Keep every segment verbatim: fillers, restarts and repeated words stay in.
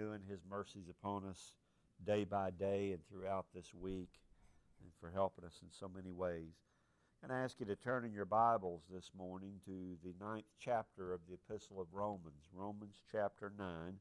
renewing His mercies upon us day by day and throughout this week, and for helping us in so many ways. And I ask you to turn in your Bibles this morning to the ninth chapter of the Epistle of Romans, Romans chapter nine.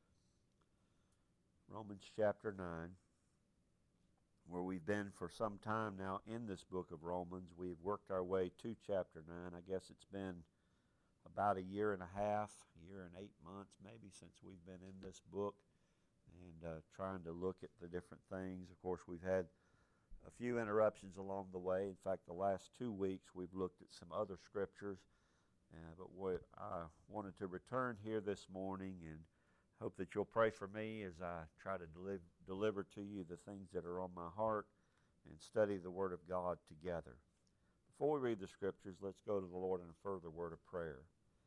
Romans chapter nine, where we've been for some time now in this book of Romans. We've worked our way to chapter nine. I guess it's been about a year and a half, a year and eight months maybe since we've been in this book and uh, trying to look at the different things. Of course, we've had a few interruptions along the way. In fact, the last two weeks we've looked at some other scriptures. Uh, but what I wanted to return here this morning and hope that you'll pray for me as I try to deliver, deliver to you the things that are on my heart and study the Word of God together. Before we read the scriptures, let's go to the Lord in a further word of prayer.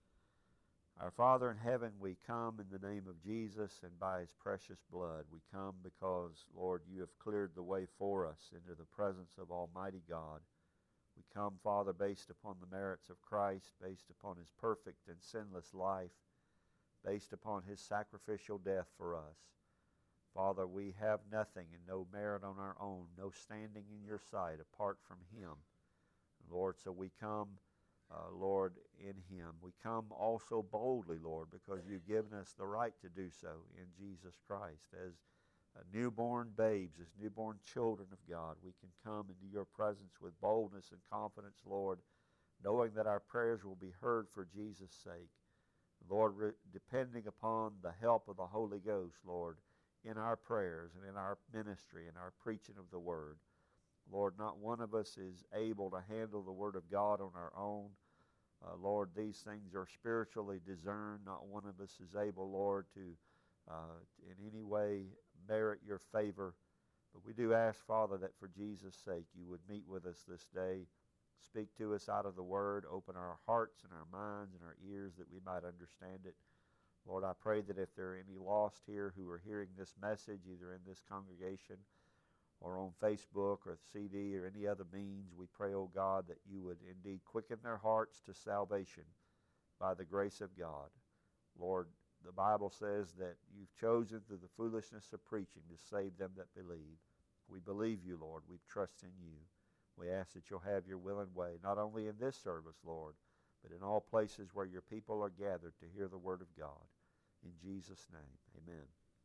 Our Father in heaven, we come in the name of Jesus and by His precious blood. We come because, Lord, you have cleared the way for us into the presence of Almighty God. We come, Father, based upon the merits of Christ, based upon His perfect and sinless life, based upon His sacrificial death for us. Father, we have nothing and no merit on our own, no standing in your sight apart from Him. Lord, so we come Uh, Lord, in Him. We come also boldly, Lord, because you've given us the right to do so in Jesus Christ. As uh, newborn babes, as newborn children of God, we can come into your presence with boldness and confidence, Lord, knowing that our prayers will be heard for Jesus' sake. Lord, re- depending upon the help of the Holy Ghost, Lord, in our prayers and in our ministry and our preaching of the Word. Lord, not one of us is able to handle the Word of God on our own. Uh, Lord, these things are spiritually discerned. Not one of us is able, Lord, to uh, in any way merit your favor. But we do ask, Father, that for Jesus' sake you would meet with us this day. Speak to us out of the Word. Open our hearts and our minds and our ears that we might understand it. Lord, I pray that if there are any lost here who are hearing this message, either in this congregation or on Facebook or C D or any other means, we pray, O God, that you would indeed quicken their hearts to salvation by the grace of God. Lord, the Bible says that you've chosen through the foolishness of preaching to save them that believe. We believe you, Lord. We trust in you. We ask that you'll have your will and way, not only in this service, Lord, but in all places where your people are gathered to hear the word of God. In Jesus' name, amen.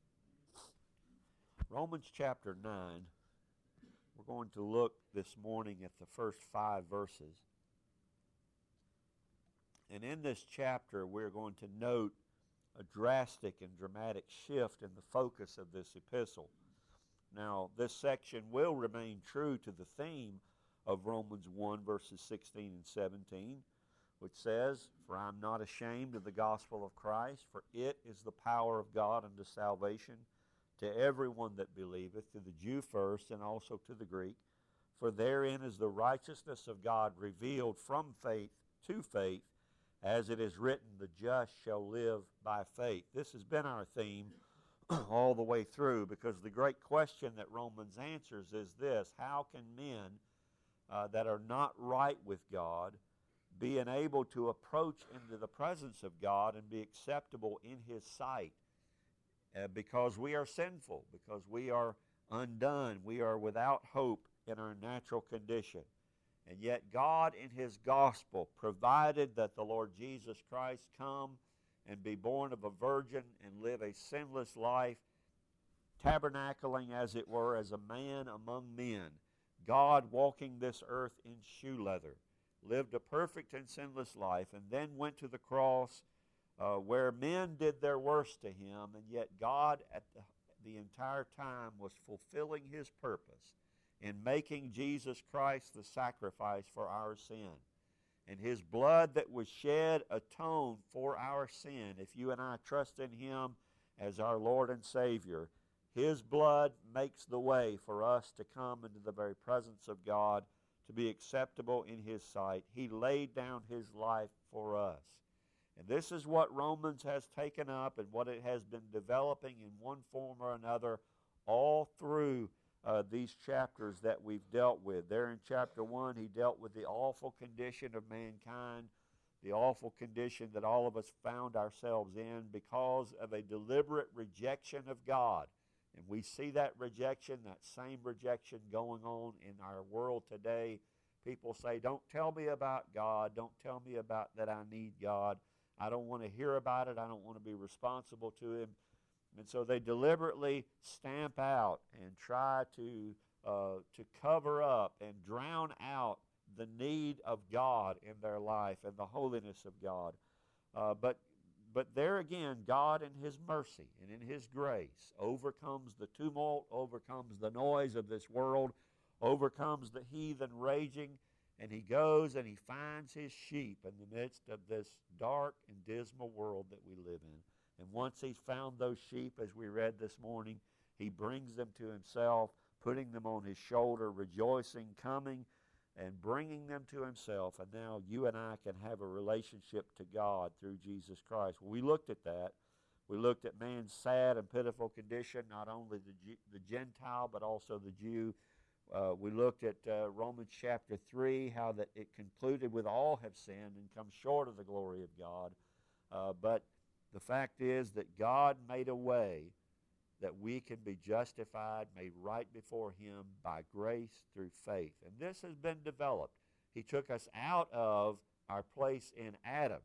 Romans chapter nine. We're going to look this morning at the first five verses. And in this chapter, we're going to note a drastic and dramatic shift in the focus of this epistle. Now, this section will remain true to the theme of Romans one, verses sixteen and seventeen, which says, "For I am not ashamed of the gospel of Christ, for it is the power of God unto salvation to everyone that believeth, to the Jew first, and also to the Greek. For therein is the righteousness of God revealed from faith to faith, as it is written, the just shall live by faith." This has been our theme all the way through, because the great question that Romans answers is this: how can men uh, that are not right with God be enabled to approach into the presence of God and be acceptable in His sight? Uh, because we are sinful, because we are undone, we are without hope in our natural condition. And yet God in His gospel provided that the Lord Jesus Christ come and be born of a virgin and live a sinless life, tabernacling, as it were, as a man among men. God walking this earth in shoe leather, lived a perfect and sinless life, and then went to the cross Uh, where men did their worst to Him, and yet God at the, the entire time was fulfilling His purpose in making Jesus Christ the sacrifice for our sin. And His blood that was shed atoned for our sin. If you and I trust in Him as our Lord and Savior, His blood makes the way for us to come into the very presence of God, to be acceptable in His sight. He laid down His life for us. And this is what Romans has taken up and what it has been developing in one form or another all through uh, these chapters that we've dealt with. There in chapter one, he dealt with the awful condition of mankind, the awful condition that all of us found ourselves in because of a deliberate rejection of God. And we see that rejection, that same rejection going on in our world today. People say, don't tell me about God. Don't tell me about that I need God. I don't want to hear about it. I don't want to be responsible to Him. And so they deliberately stamp out and try to uh, to cover up and drown out the need of God in their life and the holiness of God. Uh, but but there again, God in His mercy and in His grace overcomes the tumult, overcomes the noise of this world, overcomes the heathen raging, and He goes and He finds His sheep in the midst of this dark and dismal world that we live in. And once He's found those sheep, as we read this morning, He brings them to Himself, putting them on His shoulder, rejoicing, coming, and bringing them to Himself. And now you and I can have a relationship to God through Jesus Christ. We looked at that. We looked at man's sad and pitiful condition, not only the, G- the Gentile, but also the Jew. Uh, we looked at uh, Romans chapter three, how that it concluded with all have sinned and come short of the glory of God. Uh, but the fact is that God made a way that we can be justified, made right before Him by grace through faith. And this has been developed. He took us out of our place in Adam,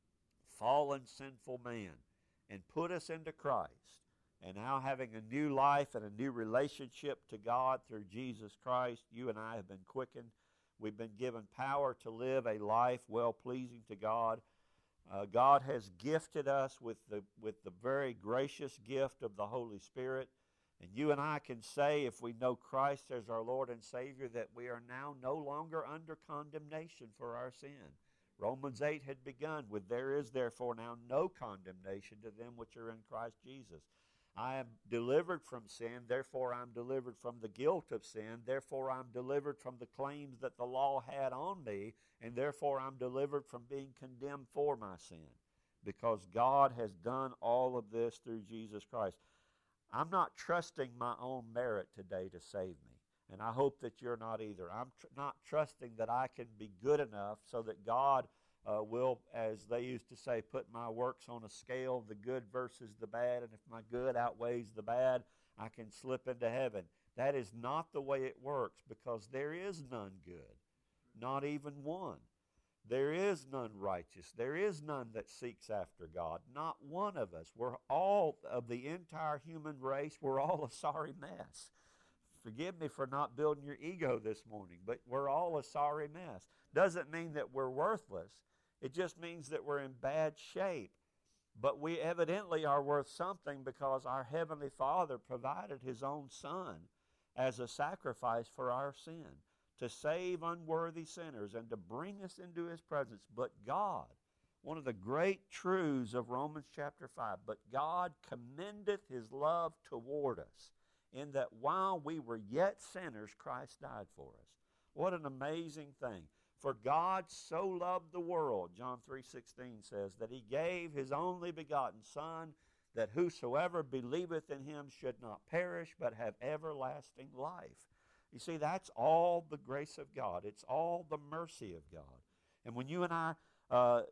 fallen, sinful man, and put us into Christ. And now having a new life and a new relationship to God through Jesus Christ, you and I have been quickened. We've been given power to live a life well-pleasing to God. Uh, God has gifted us with the with the very gracious gift of the Holy Spirit. And you and I can say, if we know Christ as our Lord and Savior, that we are now no longer under condemnation for our sin. Romans eight had begun with, there is therefore now no condemnation to them which are in Christ Jesus. I am delivered from sin, therefore I'm delivered from the guilt of sin, therefore I'm delivered from the claims that the law had on me, and therefore I'm delivered from being condemned for my sin, because God has done all of this through Jesus Christ. I'm not trusting my own merit today to save me, and I hope that you're not either. I'm tr- not trusting that I can be good enough so that God Uh, will, as they used to say, put my works on a scale, the good versus the bad, and if my good outweighs the bad, I can slip into heaven. That is not the way it works, because there is none good, not even one. There is none righteous. There is none that seeks after God, not one of us. We're all, of the entire human race, we're all a sorry mess. Forgive me for not building your ego this morning, but we're all a sorry mess. Doesn't mean that we're worthless. It just means that we're in bad shape. But we evidently are worth something, because our Heavenly Father provided His own Son as a sacrifice for our sin, to save unworthy sinners and to bring us into His presence. But God, one of the great truths of Romans chapter five, but God commendeth His love toward us, in that while we were yet sinners, Christ died for us. What an amazing thing. For God so loved the world, John three sixteen says, that He gave His only begotten Son, that whosoever believeth in Him should not perish, but have everlasting life. You see, that's all the grace of God. It's all the mercy of God. And when you and I uh,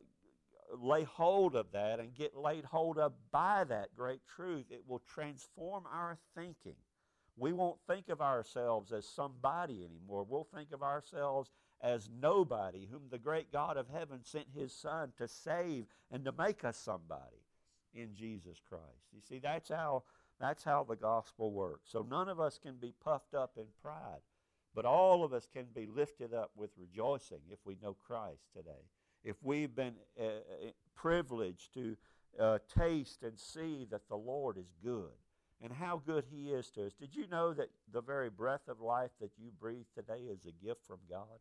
lay hold of that and get laid hold of by that great truth, it will transform our thinking. We won't think of ourselves as somebody anymore. We'll think of ourselves as nobody, whom the great God of heaven sent His Son to save and to make us somebody in Jesus Christ. You see, that's how that's how the gospel works. So none of us can be puffed up in pride, but all of us can be lifted up with rejoicing if we know Christ today. If we've been uh, privileged to uh, taste and see that the Lord is good, and how good He is to us. Did you know that the very breath of life that you breathe today is a gift from God?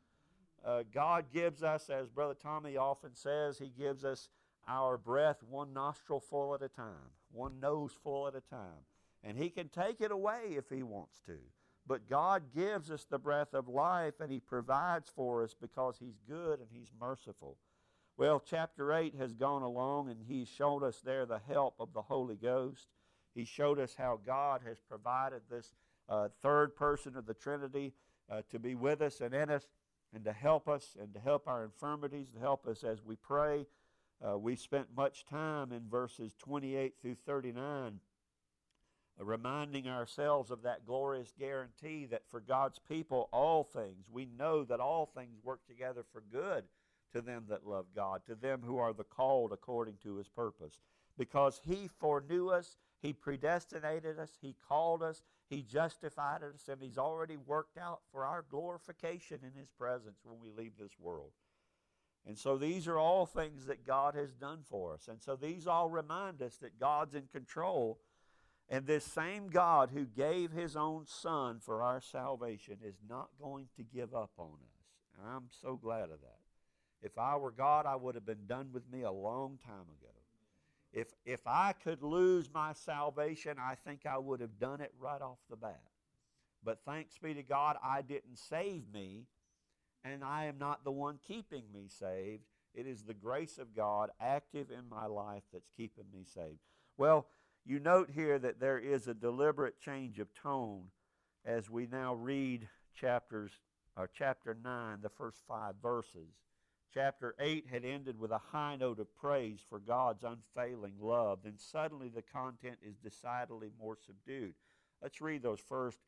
Uh, God gives us, as Brother Tommy often says, He gives us our breath one nostril full at a time, one nose full at a time. And He can take it away if He wants to. But God gives us the breath of life, and He provides for us because He's good and He's merciful. Well, chapter eight has gone along, and He's shown us there the help of the Holy Ghost. He showed us how God has provided this uh, third person of the Trinity uh, to be with us and in us. and to help us and to help our infirmities, to help us as we pray. Uh, we spent much time in verses twenty-eight through thirty-nine uh, reminding ourselves of that glorious guarantee that for God's people, all things, we know that all things work together for good to them that love God, to them who are the called according to His purpose. Because He foreknew us, He predestinated us, He called us, He justified us, and He's already worked out for our glorification in His presence when we leave this world. And so these are all things that God has done for us. And so these all remind us that God's in control. And this same God who gave His own Son for our salvation is not going to give up on us. And I'm so glad of that. If I were God, I would have been done with me a long time ago. If, if I could lose my salvation, I think I would have done it right off the bat. But thanks be to God, I didn't save me, and I am not the one keeping me saved. It is the grace of God active in my life that's keeping me saved. Well, you note here that there is a deliberate change of tone as we now read chapters, or chapter nine, the first five verses. Chapter eight had ended with a high note of praise for God's unfailing love. Then suddenly the content is decidedly more subdued. Let's read those first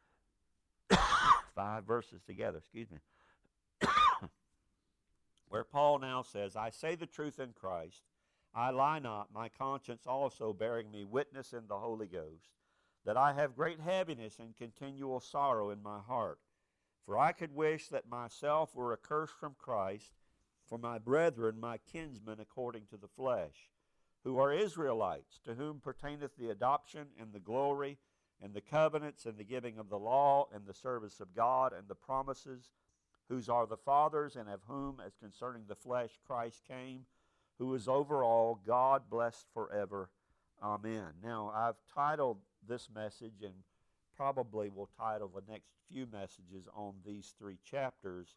five verses together. Excuse me. Where Paul now says, I say the truth in Christ, I lie not, my conscience also bearing me witness in the Holy Ghost, that I have great heaviness and continual sorrow in my heart. For I could wish that myself were accursed from Christ, for my brethren, my kinsmen according to the flesh, who are Israelites, to whom pertaineth the adoption and the glory, and the covenants, and the giving of the law, and the service of God, and the promises, whose are the fathers, and of whom, as concerning the flesh, Christ came, who is over all, God blessed forever. Amen. Now, I've titled this message, and probably will title the next few messages on these three chapters,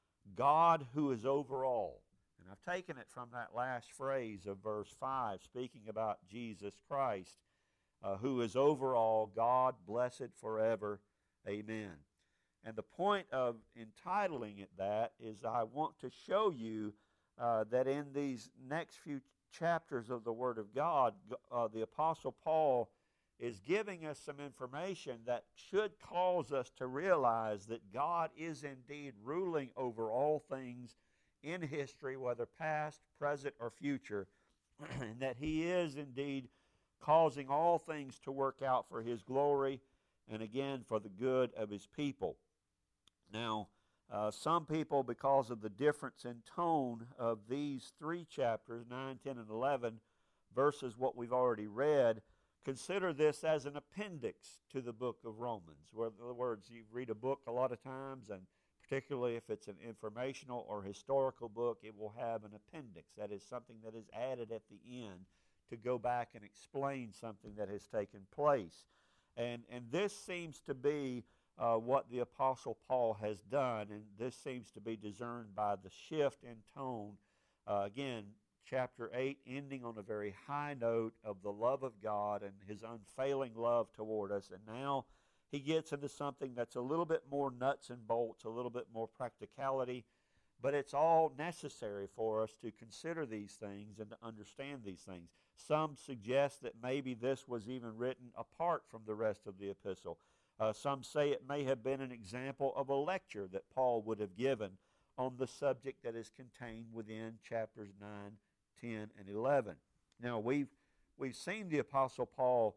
God who is over all. And I've taken it from that last phrase of verse five, speaking about Jesus Christ, uh, who is over all, God blessed forever. Amen. And the point of entitling it that is I want to show you uh, that in these next few chapters of the Word of God, uh, the Apostle Paul is giving us some information that should cause us to realize that God is indeed ruling over all things in history, whether past, present, or future, and that He is indeed causing all things to work out for His glory and again for the good of His people. Now, uh, some people, because of the difference in tone of these three chapters, nine, ten, and eleven, versus what we've already read, consider this as an appendix to the book of Romans. Where, in other words, you read a book a lot of times, and particularly if it's an informational or historical book, it will have an appendix. That is something that is added at the end to go back and explain something that has taken place. And, and this seems to be uh, what the Apostle Paul has done, and this seems to be discerned by the shift in tone. Uh, again, chapter eight ending on a very high note of the love of God and His unfailing love toward us. And now he gets into something that's a little bit more nuts and bolts, a little bit more practicality, but it's all necessary for us to consider these things and to understand these things. Some suggest that maybe this was even written apart from the rest of the epistle. Uh, some say it may have been an example of a lecture that Paul would have given on the subject that is contained within chapters nine, ten, and eleven. Now, we've, we've seen the Apostle Paul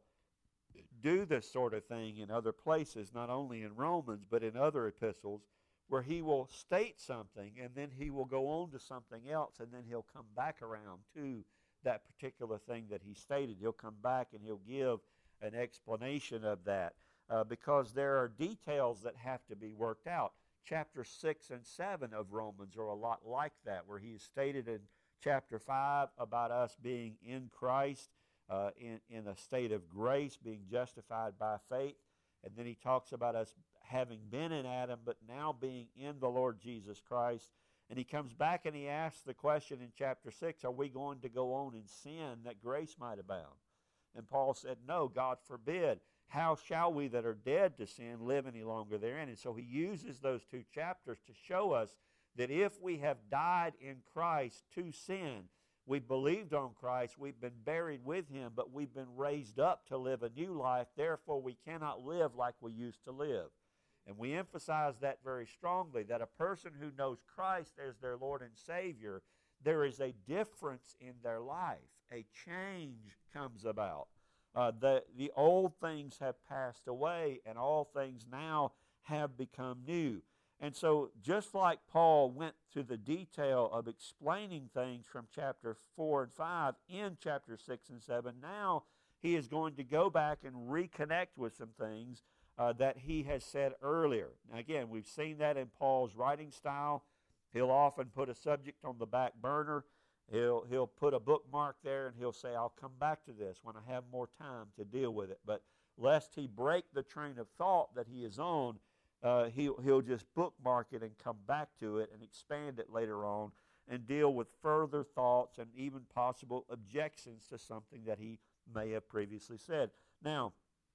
do this sort of thing in other places, not only in Romans, but in other epistles, where he will state something, and then he will go on to something else, and then he'll come back around to that particular thing that he stated. He'll come back and he'll give an explanation of that, uh, because there are details that have to be worked out. Chapter six and seven of Romans are a lot like that, where he is stated in chapter five about us being in Christ, uh, in, in a state of grace, being justified by faith. And then he talks about us having been in Adam, but now being in the Lord Jesus Christ. And he comes back and he asks the question in chapter six, are we going to go on in sin that grace might abound? And Paul said, no, God forbid. How shall we that are dead to sin live any longer therein? And so he uses those two chapters to show us that if we have died in Christ to sin, we believed on Christ, we've been buried with him, but we've been raised up to live a new life. Therefore, we cannot live like we used to live. And we emphasize that very strongly, that a person who knows Christ as their Lord and Savior, there is a difference in their life. A change comes about. Uh, the, the old things have passed away, and all things now have become new. And so just like Paul went to the detail of explaining things from chapter four and five in chapter six and seven, now he is going to go back and reconnect with some things uh, that he has said earlier. Now again, we've seen that in Paul's writing style. He'll often put a subject on the back burner. He'll, he'll put a bookmark there and he'll say, I'll come back to this when I have more time to deal with it. But lest he break the train of thought that he is on, Uh, he'll, he'll just bookmark it and come back to it and expand it later on and deal with further thoughts and even possible objections to something that he may have previously said. Now,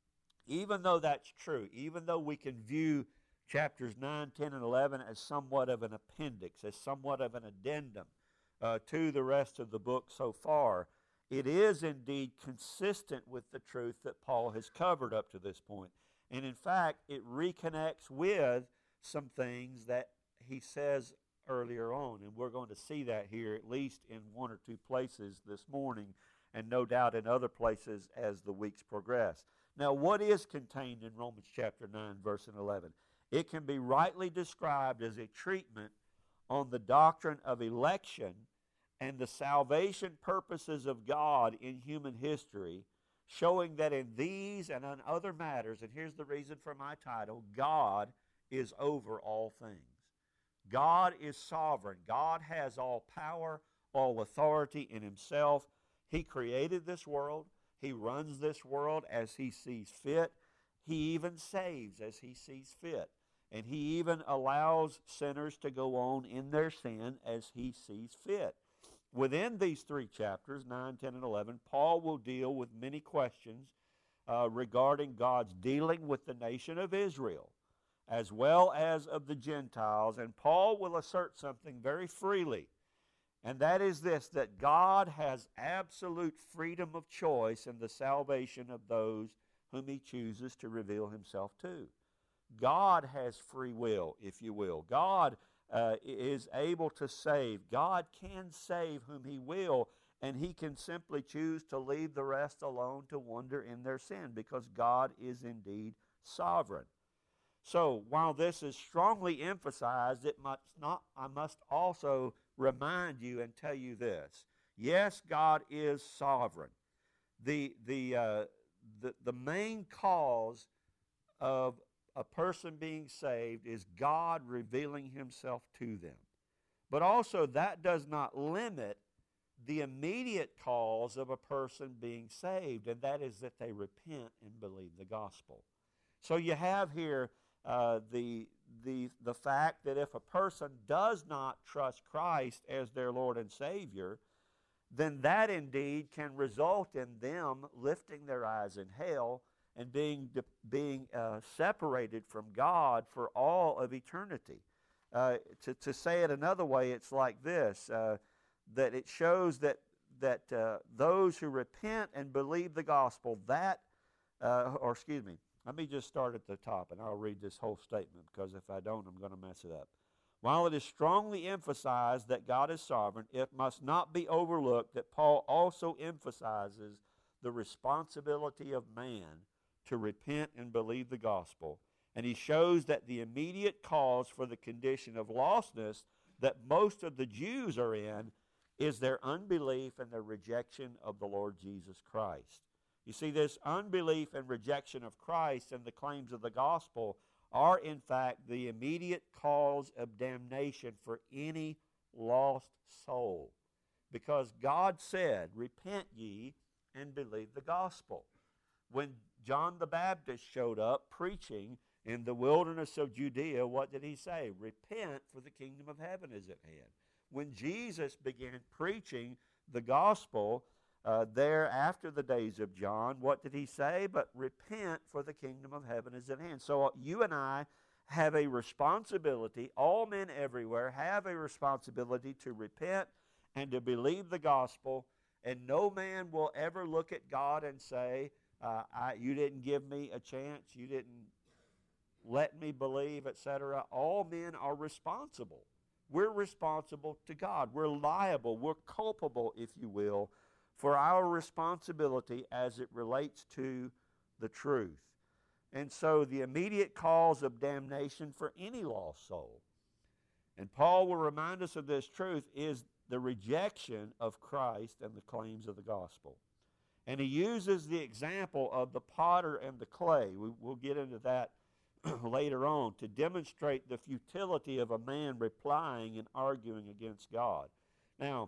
even though that's true, even though we can view chapters nine, ten, and eleven as somewhat of an appendix, as somewhat of an addendum uh, to the rest of the book so far, it is indeed consistent with the truth that Paul has covered up to this point. And in fact, it reconnects with some things that he says earlier on. And we're going to see that here at least in one or two places this morning, and no doubt in other places as the weeks progress. Now, what is contained in Romans chapter nine, verse eleven? It can be rightly described as a treatment on the doctrine of election and the salvation purposes of God in human history, showing that in these and on other matters, and here's the reason for my title, God is over all things. God is sovereign. God has all power, all authority in himself. He created this world. He runs this world as he sees fit. He even saves as he sees fit. And he even allows sinners to go on in their sin as he sees fit. Within these three chapters, nine, ten, and eleven, Paul will deal with many questions uh, regarding God's dealing with the nation of Israel, as well as of the Gentiles. And Paul will assert something very freely, and that is this, that God has absolute freedom of choice in the salvation of those whom he chooses to reveal himself to. God has free will, if you will. God Uh, is able to save. God can save whom he will, and he can simply choose to leave the rest alone to wander in their sin, because God is indeed sovereign. So, while this is strongly emphasized, it must not, I must also remind you and tell you this. Yes, God is sovereign. The, the, uh, the, the main cause of a person being saved is God revealing himself to them. But also that does not limit the immediate cause of a person being saved, and that is that they repent and believe the gospel. So you have here uh, the, the, the fact that if a person does not trust Christ as their Lord and Savior, then that indeed can result in them lifting their eyes in hell and being being uh, separated from God for all of eternity. Uh, to, to say it another way, it's like this, uh, that it shows that, that uh, those who repent and believe the gospel, that, uh, or excuse me, let me just start at the top, and I'll read this whole statement, because if I don't, I'm going to mess it up. While it is strongly emphasized that God is sovereign, it must not be overlooked that Paul also emphasizes the responsibility of man to repent and believe the gospel. And he shows that the immediate cause for the condition of lostness that most of the Jews are in is their unbelief and their rejection of the Lord Jesus Christ. You see, this unbelief and rejection of Christ and the claims of the gospel are in fact the immediate cause of damnation for any lost soul. Because God said, repent ye and believe the gospel. When John the Baptist showed up preaching in the wilderness of Judea, what did he say? Repent, for the kingdom of heaven is at hand. When Jesus began preaching the gospel uh, there after the days of John, what did he say? But repent, for the kingdom of heaven is at hand. So uh, you and I have a responsibility, all men everywhere have a responsibility to repent and to believe the gospel, and no man will ever look at God and say, uh, I, you didn't give me a chance, you didn't let me believe, et cetera. All men are responsible. We're responsible to God. We're liable, we're culpable, if you will, for our responsibility as it relates to the truth. And so the immediate cause of damnation for any lost soul, and Paul will remind us of this truth, is the rejection of Christ and the claims of the gospel. And he uses the example of the potter and the clay. We, we'll get into that later on to demonstrate the futility of a man replying and arguing against God. Now,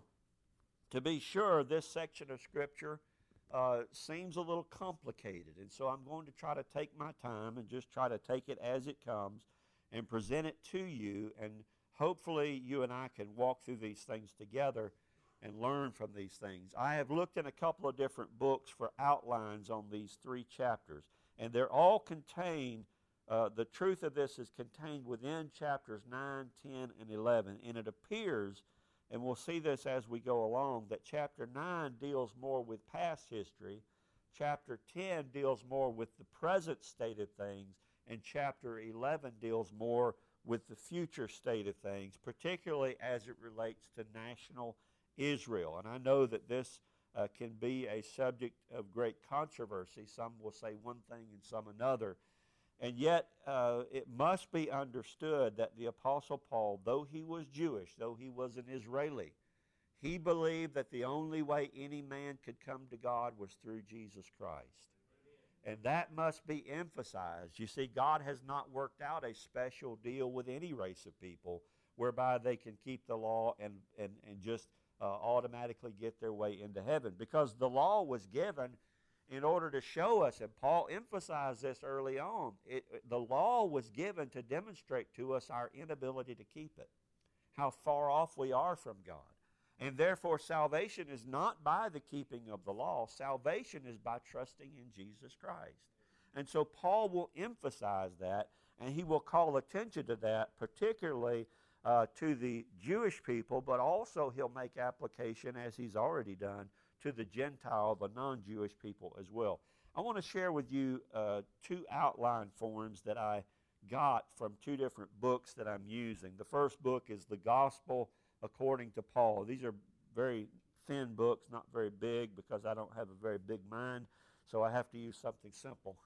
to be sure, this section of Scripture uh, seems a little complicated, and so I'm going to try to take my time and just try to take it as it comes and present it to you, and hopefully you and I can walk through these things together and learn from these things. I have looked in a couple of different books for outlines on these three chapters, and they're all contained, uh, the truth of this is contained within chapters nine, ten, and eleven, and it appears, and we'll see this as we go along, that chapter nine deals more with past history, chapter ten deals more with the present state of things, and chapter eleven deals more with the future state of things, particularly as it relates to national Israel. And I know that this uh, can be a subject of great controversy. Some will say one thing and some another. And yet uh, it must be understood that the Apostle Paul, though he was Jewish, though he was an Israeli, he believed that the only way any man could come to God was through Jesus Christ. And that must be emphasized. You see, God has not worked out a special deal with any race of people whereby they can keep the law and, and, and just uh, automatically get their way into heaven. Because the law was given in order to show us, and Paul emphasized this early on, it, the law was given to demonstrate to us our inability to keep it, how far off we are from God. And therefore, salvation is not by the keeping of the law. Salvation is by trusting in Jesus Christ. And so Paul will emphasize that, and he will call attention to that, particularly uh, to the Jewish people, but also he'll make application, as he's already done, to the Gentile, the non-Jewish people as well. I want to share with you uh, two outline forms that I got from two different books that I'm using. The first book is The Gospel According to Paul. These are very thin books, not very big, because I don't have a very big mind, so I have to use something simple.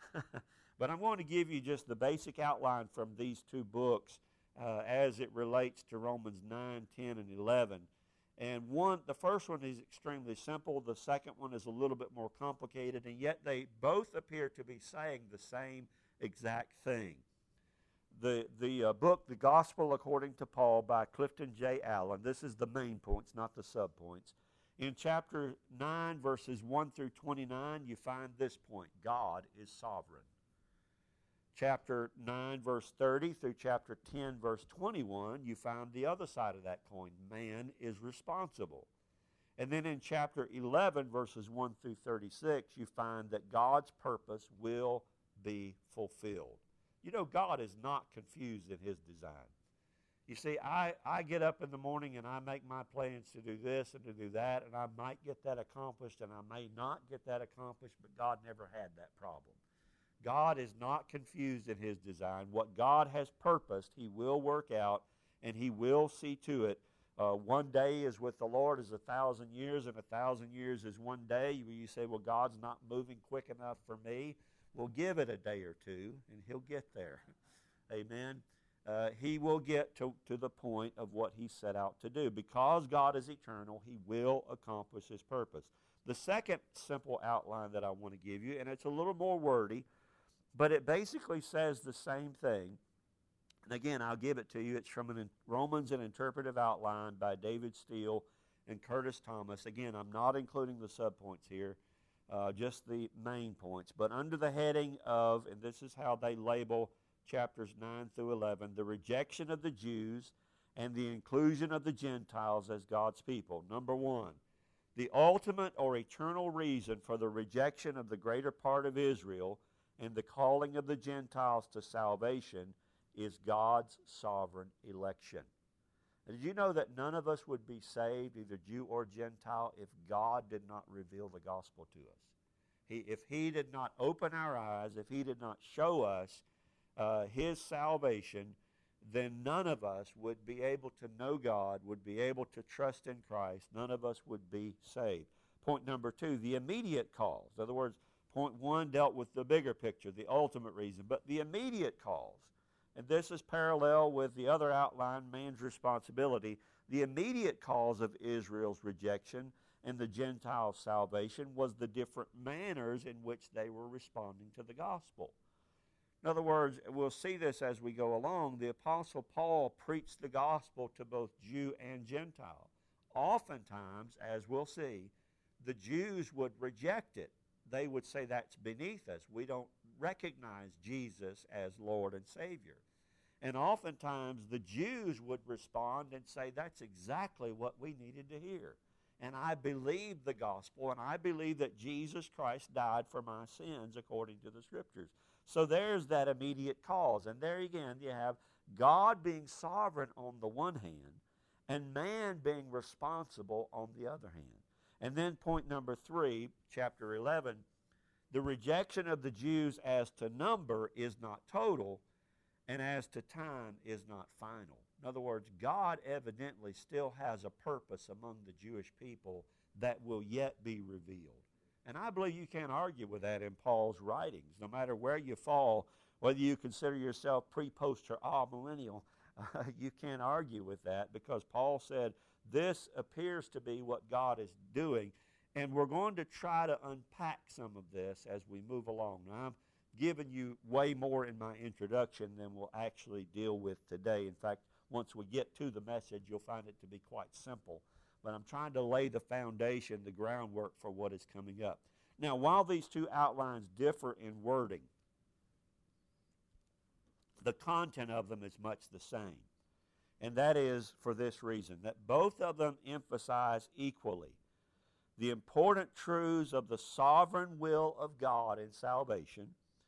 But I'm going to give you just the basic outline from these two books uh, as it relates to Romans nine, ten, and eleven. And one, the first one is extremely simple. The second one is a little bit more complicated, and yet they both appear to be saying the same exact thing. The, the uh, book, The Gospel According to Paul by Clifton J. Allen, this is the main points, not the subpoints. In chapter nine, verses one through twenty-nine, you find this point: God is sovereign. Chapter nine, verse thirty through chapter ten, verse twenty-one, you find the other side of that coin: man is responsible. And then in chapter eleven, verses one through thirty-six, you find that God's purpose will be fulfilled. You know, God is not confused in His design. You see, I, I get up in the morning and I make my plans to do this and to do that, and I might get that accomplished and I may not get that accomplished, but God never had that problem. God is not confused in His design. What God has purposed, He will work out, and He will see to it. Uh, one day is with the Lord as a thousand years, and a thousand years is one day. You say, well, God's not moving quick enough for me. We'll give it a day or two, and He'll get there. Amen. Uh, he will get to, to the point of what He set out to do. Because God is eternal, He will accomplish His purpose. The second simple outline that I want to give you, and it's a little more wordy, but it basically says the same thing. And again, I'll give it to you. It's from an, Romans, an Interpretive Outline by David Steele and Curtis Thomas. Again, I'm not including the subpoints here, uh, just the main points. But under the heading of, and this is how they label chapters nine through eleven, the rejection of the Jews and the inclusion of the Gentiles as God's people. Number one, The ultimate or eternal reason for the rejection of the greater part of Israel and the calling of the Gentiles to salvation is God's sovereign election. And did you know that none of us would be saved, either Jew or Gentile, if God did not reveal the gospel to us? He, if He did not open our eyes, if He did not show us uh, His salvation, then none of us would be able to know God, would be able to trust in Christ. None of us would be saved. Point number two, the immediate cause. In other words, point one dealt with the bigger picture, the ultimate reason. But the immediate cause, and this is parallel with the other outline, man's responsibility. The immediate cause of Israel's rejection and the Gentiles' salvation was the different manners in which they were responding to the gospel. In other words, we'll see this as we go along. The Apostle Paul preached the gospel to both Jew and Gentile. Oftentimes, as we'll see, the Jews would reject it. They would say, that's beneath us. We don't recognize Jesus as Lord and Savior. And oftentimes the Jews would respond and say, that's exactly what we needed to hear. And I believe the gospel, and I believe that Jesus Christ died for my sins according to the Scriptures. So there's that immediate cause. And there again you have God being sovereign on the one hand and man being responsible on the other hand. And then point number three, chapter eleven, the rejection of the Jews as to number is not total, and as to time is not final. In other words, God evidently still has a purpose among the Jewish people that will yet be revealed. And I believe you can't argue with that in Paul's writings. No matter where you fall, whether you consider yourself pre-post or amillennial, uh, you can't argue with that, because Paul said this appears to be what God is doing. And we're going to try to unpack some of this as we move along. Now, I'm giving you way more in my introduction than we'll actually deal with today. In fact, once we get to the message, you'll find it to be quite simple. But I'm trying to lay the foundation, the groundwork for what is coming up. Now, while these two outlines differ in wording, the content of them is much the same. And that is for this reason, that both of them emphasize equally the important truths of the sovereign will of God in salvation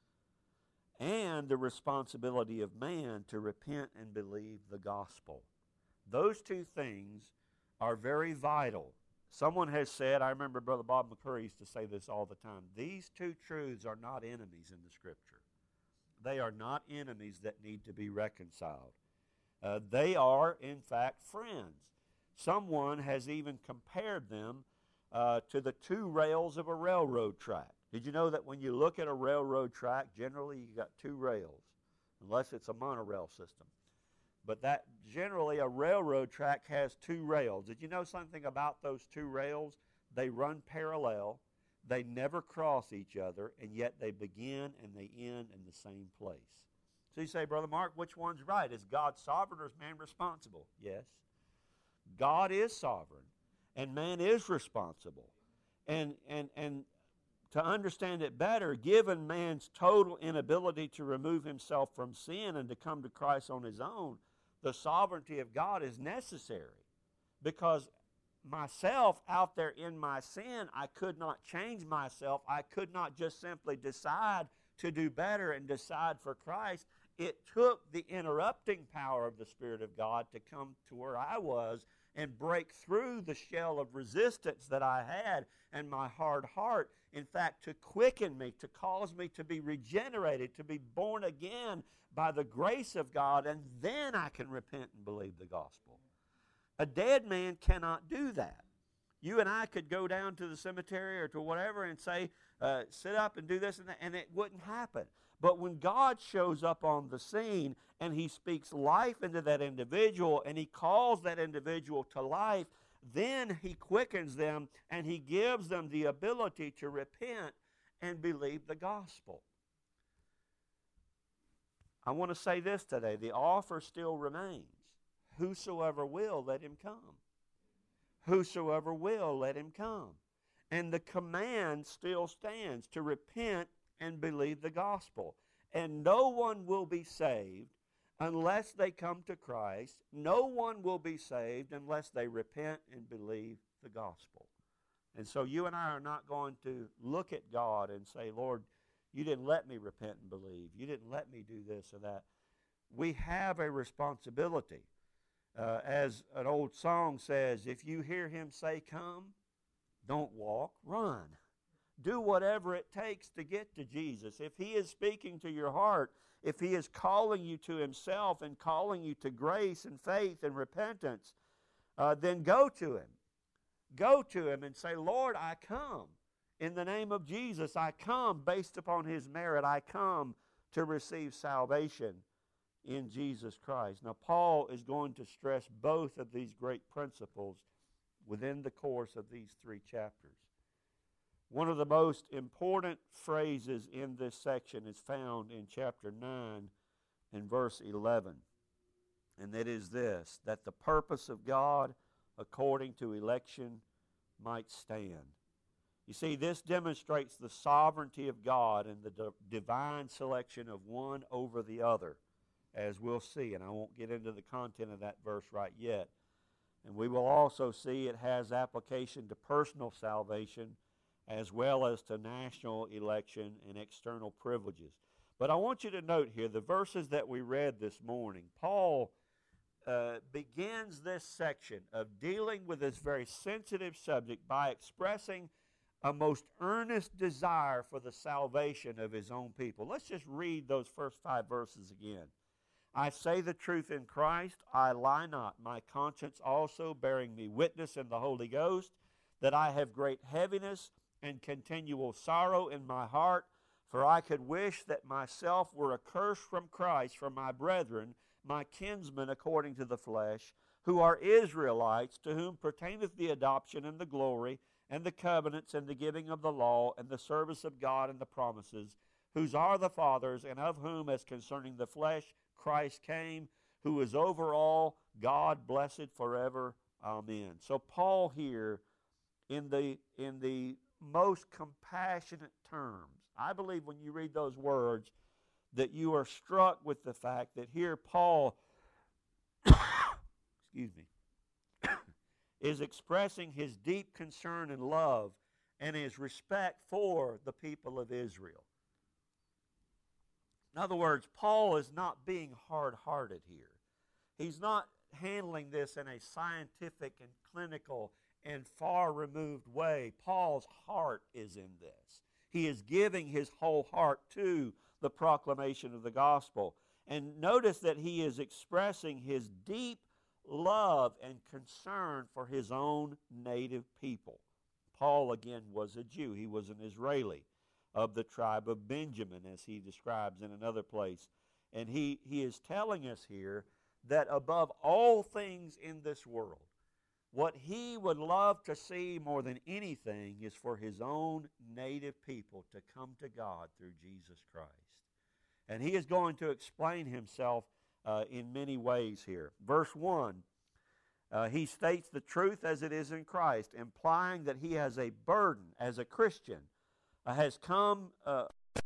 and the responsibility of man to repent and believe the gospel. Those two things are very vital. Someone has said, I remember Brother Bob McCurry used to say this all the time, these two truths are not enemies in the Scripture. They are not enemies that need to be reconciled. Uh, they are, in fact, friends. Someone has even compared them uh, to the two rails of a railroad track. Did you know that when you look at a railroad track, generally you got two rails, unless it's a monorail system. But that generally a railroad track has two rails. Did you know something about those two rails? They run parallel, they never cross each other, and yet they begin and they end in the same place. So you say, Brother Mark, which one's right? Is God sovereign or is man responsible? Yes. God is sovereign, and man is responsible. And, and, and to understand it better, given man's total inability to remove himself from sin and to come to Christ on his own, the sovereignty of God is necessary, because myself out there in my sin, I could not change myself. I could not just simply decide to do better and decide for Christ. It took the interrupting power of the Spirit of God to come to where I was and break through the shell of resistance that I had and my hard heart. In fact, to quicken me, to cause me to be regenerated, to be born again by the grace of God, and then I can repent and believe the gospel. A dead man cannot do that. You and I could go down to the cemetery or to whatever and say, uh, sit up and do this and that, and it wouldn't happen. But when God shows up on the scene and He speaks life into that individual and He calls that individual to life, then He quickens them and He gives them the ability to repent and believe the gospel. I want to say this today. The offer still remains. Whosoever will, let him come. Whosoever will, let him come. And the command still stands to repent and believe the gospel. And no one will be saved unless they come to Christ. No one will be saved unless they repent and believe the gospel. And so you and I are not going to look at God and say, Lord, you didn't let me repent and believe. You didn't let me do this or that. We have a responsibility. Uh, as an old song says, if you hear him say, come, don't walk, run. Do whatever it takes to get to Jesus. If he is speaking to your heart, if he is calling you to himself and calling you to grace and faith and repentance, uh, then go to him. Go to him and say, Lord, I come. In the name of Jesus, I come based upon his merit. I come to receive salvation in Jesus Christ. Now, Paul is going to stress both of these great principles within the course of these three chapters. One of the most important phrases in this section is found in chapter nine and verse eleven. And that is this, that the purpose of God according to election might stand. You see, this demonstrates the sovereignty of God and the d- divine selection of one over the other, as we'll see. And I won't get into the content of that verse right yet. And we will also see it has application to personal salvation as well as to national election and external privileges. But I want you to note here, the verses that we read this morning, Paul uh, begins this section of dealing with this very sensitive subject by expressing a most earnest desire for the salvation of his own people. Let's just read those first five verses again. I say the truth in Christ, I lie not, my conscience also bearing me witness in the Holy Ghost, that I have great heaviness and continual sorrow in my heart, for I could wish that myself were accursed from Christ for my brethren, my kinsmen according to the flesh, who are Israelites, to whom pertaineth the adoption and the glory, and the covenants, and the giving of the law, and the service of God, and the promises, whose are the fathers, and of whom, as concerning the flesh, Christ came, who is over all, God blessed forever. Amen. So Paul here, in the in the most compassionate terms, I believe when you read those words that you are struck with the fact that here Paul, excuse me, is expressing his deep concern and love and his respect for the people of Israel. In other words, Paul is not being hard-hearted here. He's not handling this in a scientific and clinical and far-removed way. Paul's heart is in this. He is giving his whole heart to the proclamation of the gospel. And notice that he is expressing his deep love and concern for his own native people. Paul, again, was a Jew. He was an Israeli of the tribe of Benjamin, as he describes in another place. And he, he is telling us here that above all things in this world, what he would love to see more than anything is for his own native people to come to God through Jesus Christ. And he is going to explain himself uh, in many ways here. Verse one, uh, he states the truth as it is in Christ, implying that he has a burden as a Christian, uh, has come uh,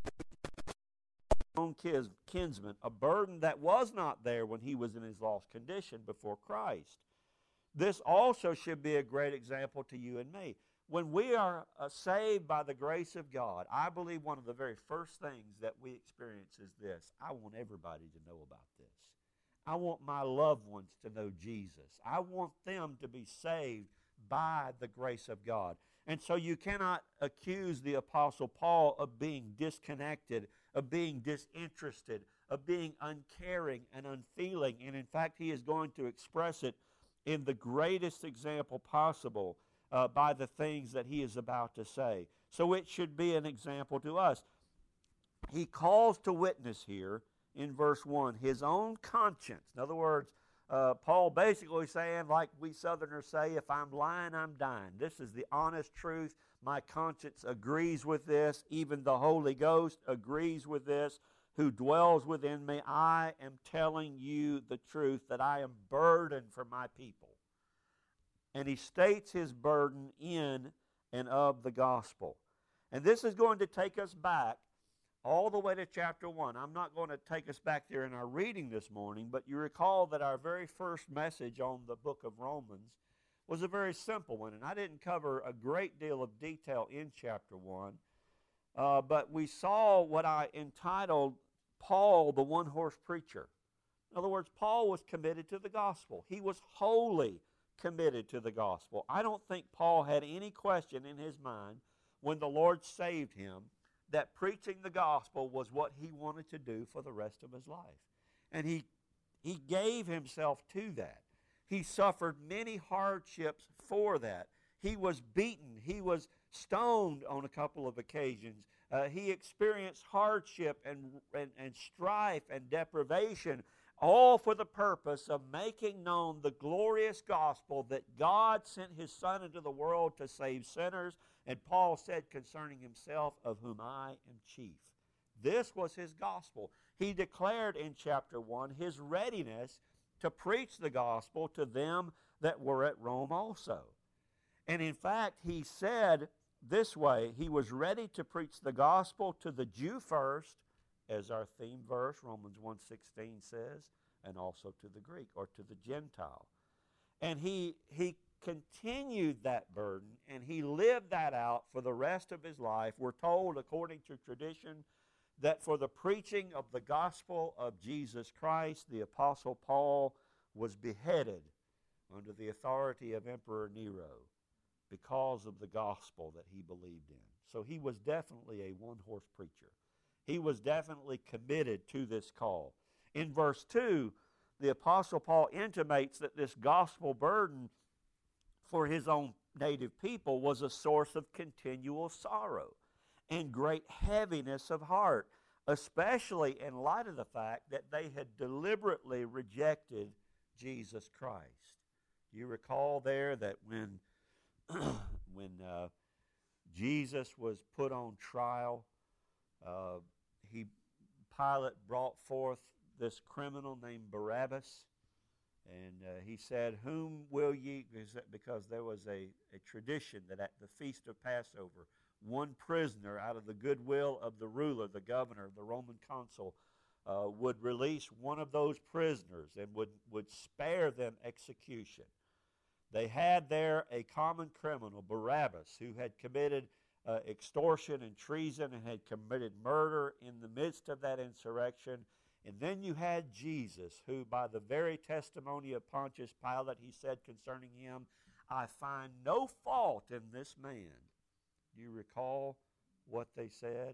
own kinsman, a burden that was not there when he was in his lost condition before Christ. This also should be a great example to you and me. When we are uh, saved by the grace of God, I believe one of the very first things that we experience is this. I want everybody to know about this. I want my loved ones to know Jesus. I want them to be saved by the grace of God. And so you cannot accuse the Apostle Paul of being disconnected, of being disinterested, of being uncaring and unfeeling. And in fact, he is going to express it in the greatest example possible uh, by the things that he is about to say. So it should be an example to us. He calls to witness here in verse one his own conscience. In other words, uh, Paul basically saying, like we Southerners say, if I'm lying, I'm dying. This is the honest truth. My conscience agrees with this. Even the Holy Ghost agrees with this, who dwells within me. I am telling you the truth, that I am burdened for my people. And he states his burden in and of the gospel. And this is going to take us back all the way to chapter one. I'm not going to take us back there in our reading this morning, but you recall that our very first message on the book of Romans was a very simple one, and I didn't cover a great deal of detail in chapter one, uh, but we saw what I entitled Paul, the one-horse preacher. In other words, Paul was committed to the gospel. He was wholly committed to the gospel. I don't think Paul had any question in his mind when the Lord saved him that preaching the gospel was what he wanted to do for the rest of his life. And he, he gave himself to that. He suffered many hardships for that. He was beaten. He was stoned on a couple of occasions. Uh, he experienced hardship and, and, and strife and deprivation, all for the purpose of making known the glorious gospel that God sent His Son into the world to save sinners. And Paul said concerning himself, of whom I am chief. This was his gospel. He declared in chapter one his readiness to preach the gospel to them that were at Rome also. And in fact, he said this way, he was ready to preach the gospel to the Jew first, as our theme verse, Romans one sixteen says, and also to the Greek, or to the Gentile. And he, he continued that burden, and he lived that out for the rest of his life. We're told, according to tradition, that for the preaching of the gospel of Jesus Christ, the Apostle Paul was beheaded under the authority of Emperor Nero because of the gospel that he believed in. So he was definitely a one-horse preacher. He was definitely committed to this call. In verse two, the Apostle Paul intimates that this gospel burden for his own native people was a source of continual sorrow and great heaviness of heart, especially in light of the fact that they had deliberately rejected Jesus Christ. You recall there that when, when uh, Jesus was put on trial, uh, he Pilate brought forth this criminal named Barabbas, and uh, he said, whom will ye, because there was a, a tradition that at the feast of Passover, one prisoner out of the goodwill of the ruler, the governor, the Roman consul, uh, would release one of those prisoners and would, would spare them execution. They had there a common criminal, Barabbas, who had committed uh, extortion and treason and had committed murder in the midst of that insurrection. And then you had Jesus, who by the very testimony of Pontius Pilate, he said concerning him, I find no fault in this man. Do you recall what they said?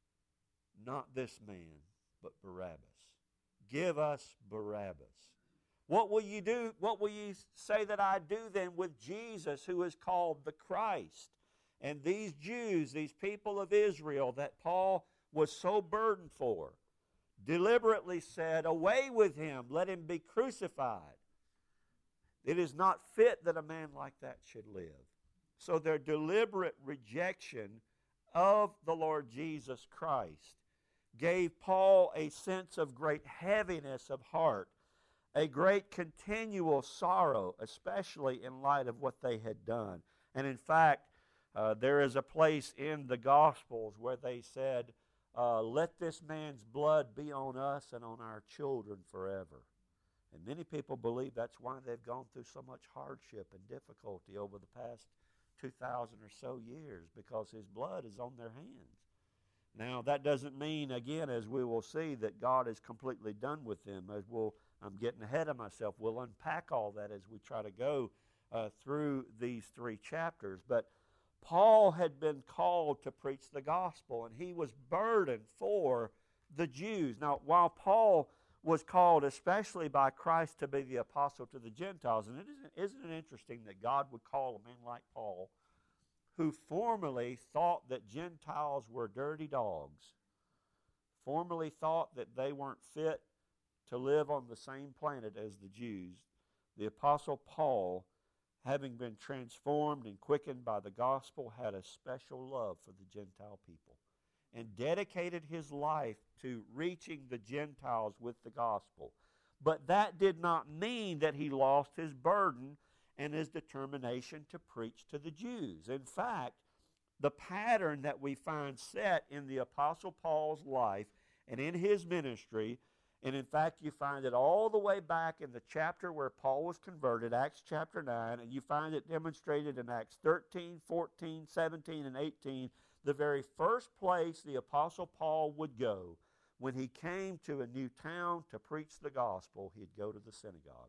Not this man, but Barabbas. Give us Barabbas. What will you do? What will you say that I do then with Jesus, who is called the Christ? And these Jews, these people of Israel that Paul was so burdened for, deliberately said, away with him, let him be crucified. It is not fit that a man like that should live. So their deliberate rejection of the Lord Jesus Christ gave Paul a sense of great heaviness of heart, a great continual sorrow, especially in light of what they had done. And in fact, uh, there is a place in the Gospels where they said, uh, let this man's blood be on us and on our children forever. And many people believe that's why they've gone through so much hardship and difficulty over the past two thousand or so years, because his blood is on their hands. Now, that doesn't mean, again, as we will see, that God is completely done with them. As we'll, I'm getting ahead of myself. We'll unpack all that as we try to go uh, through these three chapters. But Paul had been called to preach the gospel, and he was burdened for the Jews. Now, while Paul was called especially by Christ to be the apostle to the Gentiles, and it isn't, isn't it interesting that God would call a man like Paul, who formerly thought that Gentiles were dirty dogs, formerly thought that they weren't fit to live on the same planet as the Jews. The Apostle Paul, having been transformed and quickened by the gospel, had a special love for the Gentile people and dedicated his life to reaching the Gentiles with the gospel. But that did not mean that he lost his burden and his determination to preach to the Jews. In fact, the pattern that we find set in the Apostle Paul's life and in his ministry And in fact, you find it all the way back in the chapter where Paul was converted, Acts chapter nine, and you find it demonstrated in Acts thirteen, fourteen, seventeen, and eighteen. The very first place the Apostle Paul would go when he came to a new town to preach the gospel, he'd go to the synagogue.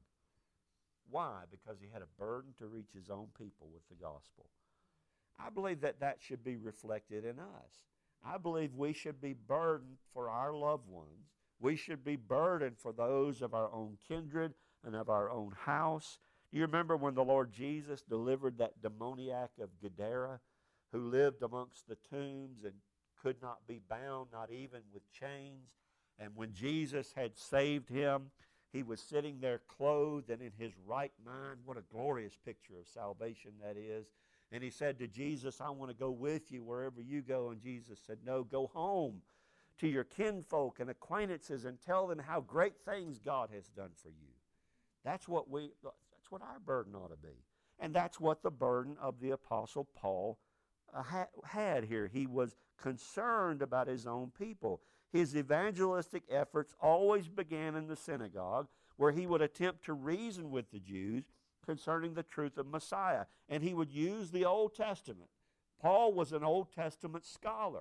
Why? Because he had a burden to reach his own people with the gospel. I believe that that should be reflected in us. I believe we should be burdened for our loved ones. We should be burdened for those of our own kindred and of our own house. Do you remember when the Lord Jesus delivered that demoniac of Gadara who lived amongst the tombs and could not be bound, not even with chains? And when Jesus had saved him, he was sitting there clothed and in his right mind. What a glorious picture of salvation that is. And he said to Jesus, I want to go with you wherever you go. And Jesus said, no, go home to your kinfolk and acquaintances and tell them how great things God has done for you. That's what we, that's what our burden ought to be. And that's what the burden of the Apostle Paul uh, ha- had here. He was concerned about his own people. His evangelistic efforts always began in the synagogue, where he would attempt to reason with the Jews concerning the truth of Messiah. And he would use the Old Testament. Paul was an Old Testament scholar.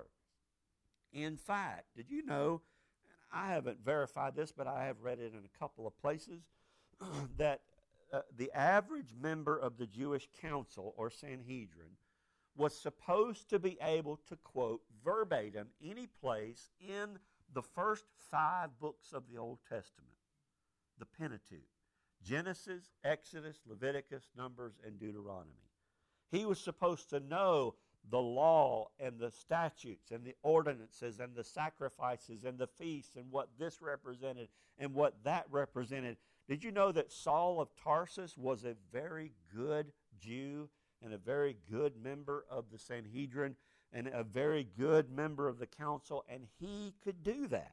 In fact, did you know, and I haven't verified this, but I have read it in a couple of places, that uh, the average member of the Jewish council, or Sanhedrin, was supposed to be able to quote verbatim any place in the first five books of the Old Testament, the Pentateuch: Genesis, Exodus, Leviticus, Numbers, and Deuteronomy. He was supposed to know the law and the statutes and the ordinances and the sacrifices and the feasts and what this represented and what that represented. Did you know that Saul of Tarsus was a very good Jew and a very good member of the Sanhedrin and a very good member of the council, and he could do that?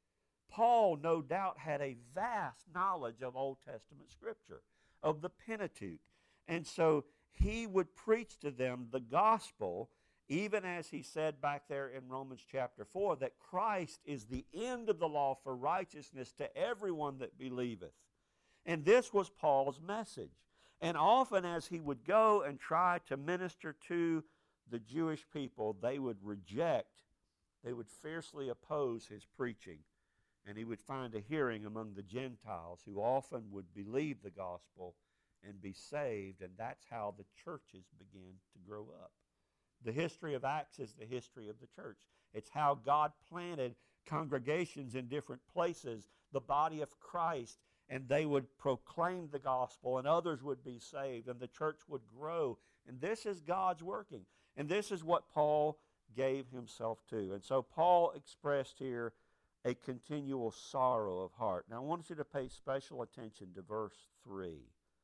Paul, no doubt, had a vast knowledge of Old Testament Scripture, of the Pentateuch. And so he would preach to them the gospel, even as he said back there in Romans chapter four, that Christ is the end of the law for righteousness to everyone that believeth. And this was Paul's message. And often as he would go and try to minister to the Jewish people, they would reject, they would fiercely oppose his preaching. And he would find a hearing among the Gentiles who often would believe the gospel and be saved, and that's how the churches began to grow up. The history of Acts is the history of the church. It's how God planted congregations in different places, the body of Christ, and they would proclaim the gospel, and others would be saved, and the church would grow. And this is God's working. And this is what Paul gave himself to. And so Paul expressed here a continual sorrow of heart. Now I want you to pay special attention to verse three,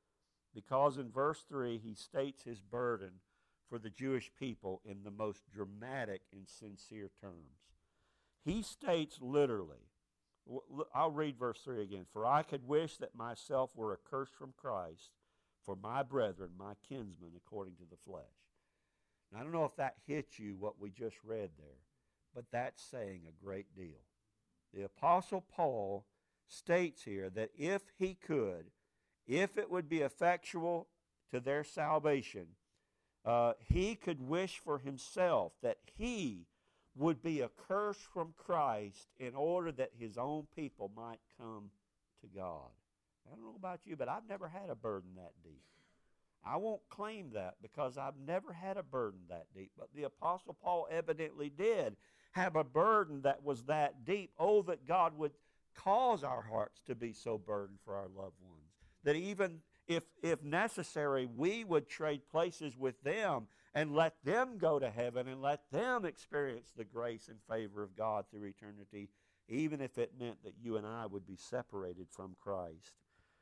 because in verse three he states his burden for the Jewish people in the most dramatic and sincere terms. He states literally, I'll read verse three again. For I could wish that myself were accursed from Christ for my brethren, my kinsmen, according to the flesh. Now, I don't know if that hits you, what we just read there, but that's saying a great deal. The Apostle Paul states here that if he could, if it would be effectual to their salvation, uh, he could wish for himself that he would be accursed from Christ in order that his own people might come to God. I don't know about you, but I've never had a burden that deep. I won't claim that because I've never had a burden that deep. But the Apostle Paul evidently did have a burden that was that deep. Oh, that God would cause our hearts to be so burdened for our loved ones, that even if, if necessary, we would trade places with them and let them go to heaven and let them experience the grace and favor of God through eternity, even if it meant that you and I would be separated from Christ.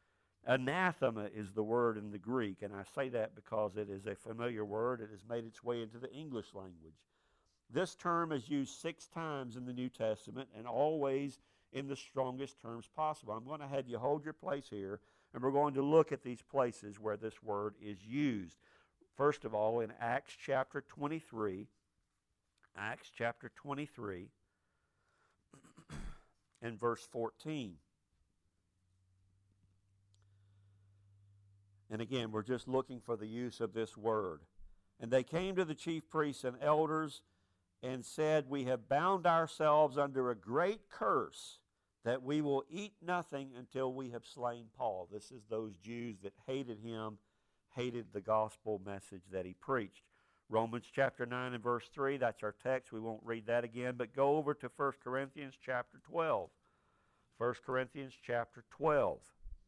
Anathema is the word in the Greek, and I say that because it is a familiar word. It has made its way into the English language. This term is used six times in the New Testament and always in the strongest terms possible. I'm going to have you hold your place here, and we're going to look at these places where this word is used. First of all, in Acts chapter twenty-three, Acts chapter twenty-three, and verse fourteen. And again, we're just looking for the use of this word. And they came to the chief priests and elders and said, we have bound ourselves under a great curse that we will eat nothing until we have slain Paul. This is those Jews that hated him, hated the gospel message that he preached. Romans chapter nine and verse three, that's our text. We won't read that again, but go over to First Corinthians chapter twelve. First Corinthians chapter twelve.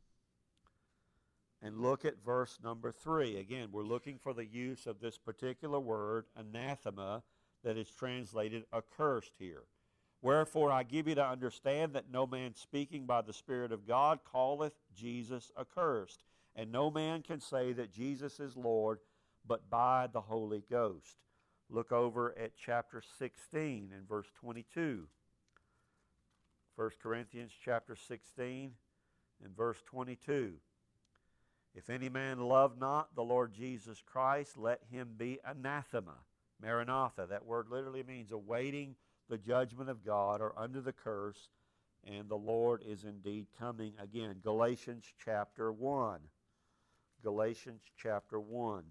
And look at verse number three. Again, we're looking for the use of this particular word, anathema, that is translated accursed here. Wherefore I give you to understand that no man speaking by the Spirit of God calleth Jesus accursed. And no man can say that Jesus is Lord but by the Holy Ghost. Look over at chapter sixteen and verse twenty-two. First Corinthians chapter sixteen and verse twenty-two. If any man love not the Lord Jesus Christ, let him be anathema. Maranatha, that word literally means awaiting the judgment of God or under the curse, and the Lord is indeed coming again. Galatians chapter one. Galatians chapter one.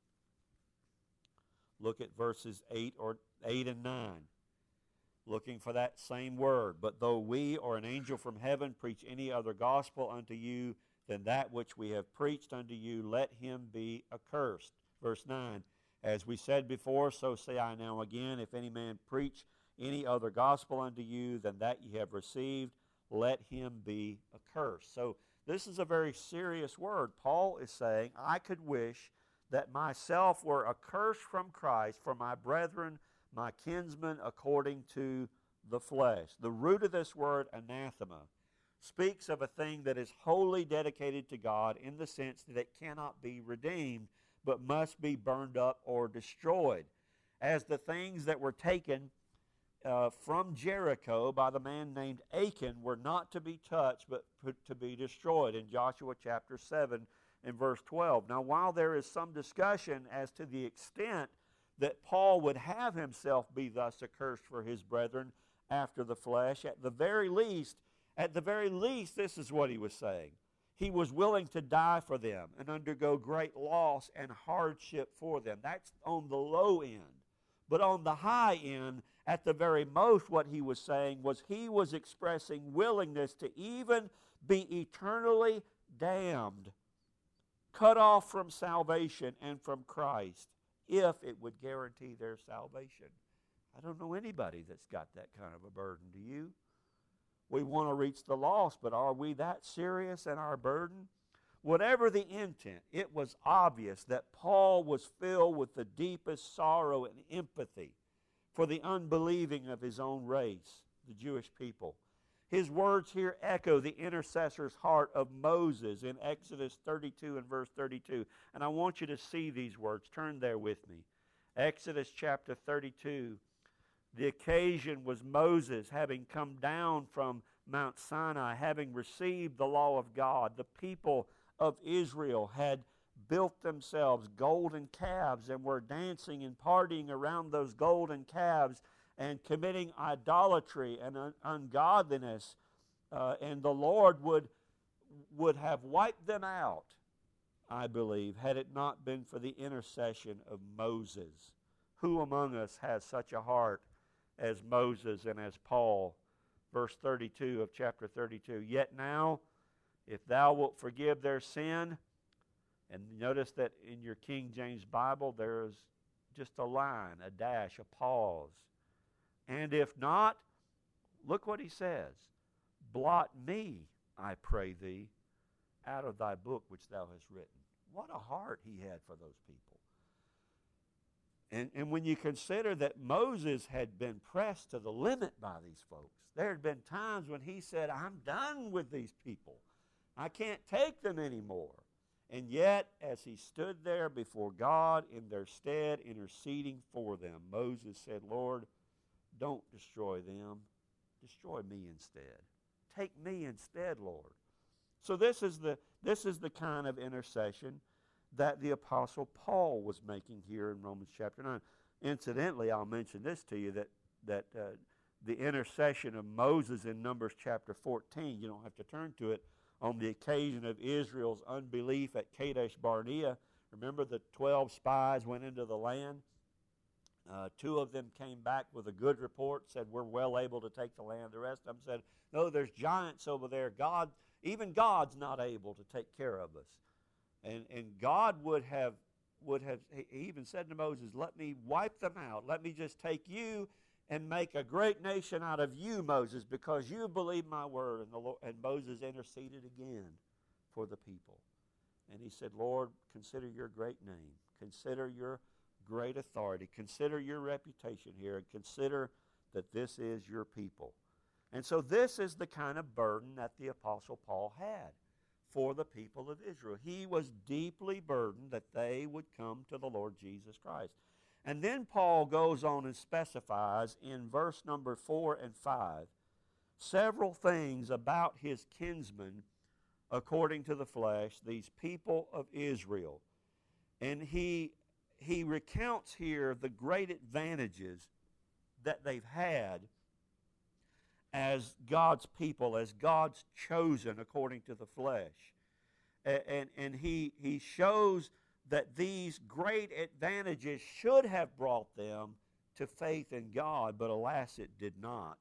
Look at verses eight or eight and nine. Looking for that same word. But though we or an angel from heaven preach any other gospel unto you than that which we have preached unto you, let him be accursed. Verse nine. As we said before, so say I now again, if any man preach any other gospel unto you than that ye have received, let him be accursed. So this is a very serious word. Paul is saying, I could wish that myself were accursed from Christ for my brethren, my kinsmen, according to the flesh. The root of this word, anathema, speaks of a thing that is wholly dedicated to God in the sense that it cannot be redeemed, but must be burned up or destroyed. As the things that were taken uh, from Jericho by the man named Achan were not to be touched, but to be destroyed in Joshua chapter seven and verse twelve. Now, while there is some discussion as to the extent that Paul would have himself be thus accursed for his brethren after the flesh, at the very least, at the very least, this is what he was saying. He was willing to die for them and undergo great loss and hardship for them. That's on the low end. But on the high end, at the very most, what he was saying was he was expressing willingness to even be eternally damned, cut off from salvation and from Christ, if it would guarantee their salvation. I don't know anybody that's got that kind of a burden. Do you? We want to reach the lost, but are we that serious in our burden? Whatever the intent, it was obvious that Paul was filled with the deepest sorrow and empathy for the unbelieving of his own race, the Jewish people. His words here echo the intercessor's heart of Moses in Exodus thirty-two and verse thirty-two. And I want you to see these words. Turn there with me. Exodus chapter thirty-two. The occasion was Moses having come down from Mount Sinai, having received the law of God. The people of Israel had built themselves golden calves and were dancing and partying around those golden calves and committing idolatry and un- ungodliness. Uh, and the Lord would, would have wiped them out, I believe, had it not been for the intercession of Moses. Who among us has such a heart as Moses and as Paul? Verse thirty-two of chapter thirty-two. Yet now, if thou wilt forgive their sin, and notice that in your King James Bible there is just a line, a dash, a pause. And if not, look what he says. Blot me, I pray thee, out of thy book which thou hast written. What a heart he had for those people. And, and when you consider that Moses had been pressed to the limit by these folks, there had been times when he said, I'm done with these people. I can't take them anymore. And yet, as he stood there before God in their stead, interceding for them, Moses said, Lord, don't destroy them. Destroy me instead. Take me instead, Lord. So this is the, this is the kind of intercession that the Apostle Paul was making here in Romans chapter nine. Incidentally, I'll mention this to you, that, that uh, the intercession of Moses in Numbers chapter fourteen, you don't have to turn to it, on the occasion of Israel's unbelief at Kadesh Barnea. Remember, the twelve spies went into the land. Uh, two of them came back with a good report, said, we're well able to take the land. The rest of them said, no, there's giants over there. God, even God's not able to take care of us. And, and God would have, would have, he even said to Moses, let me wipe them out. Let me just take you and make a great nation out of you, Moses, because you believe my word. And, the Lord, and Moses interceded again for the people. And he said, Lord, consider your great name. Consider your great authority. Consider your reputation here, and consider that this is your people. And so this is the kind of burden that the Apostle Paul had for the people of Israel. He was deeply burdened that they would come to the Lord Jesus Christ. And then Paul goes on and specifies in verse number four and five several things about his kinsmen according to the flesh, these people of Israel. And he He recounts here the great advantages that they've had as God's people, as God's chosen according to the flesh. And, and, and he, he shows that these great advantages should have brought them to faith in God, but alas, it did not.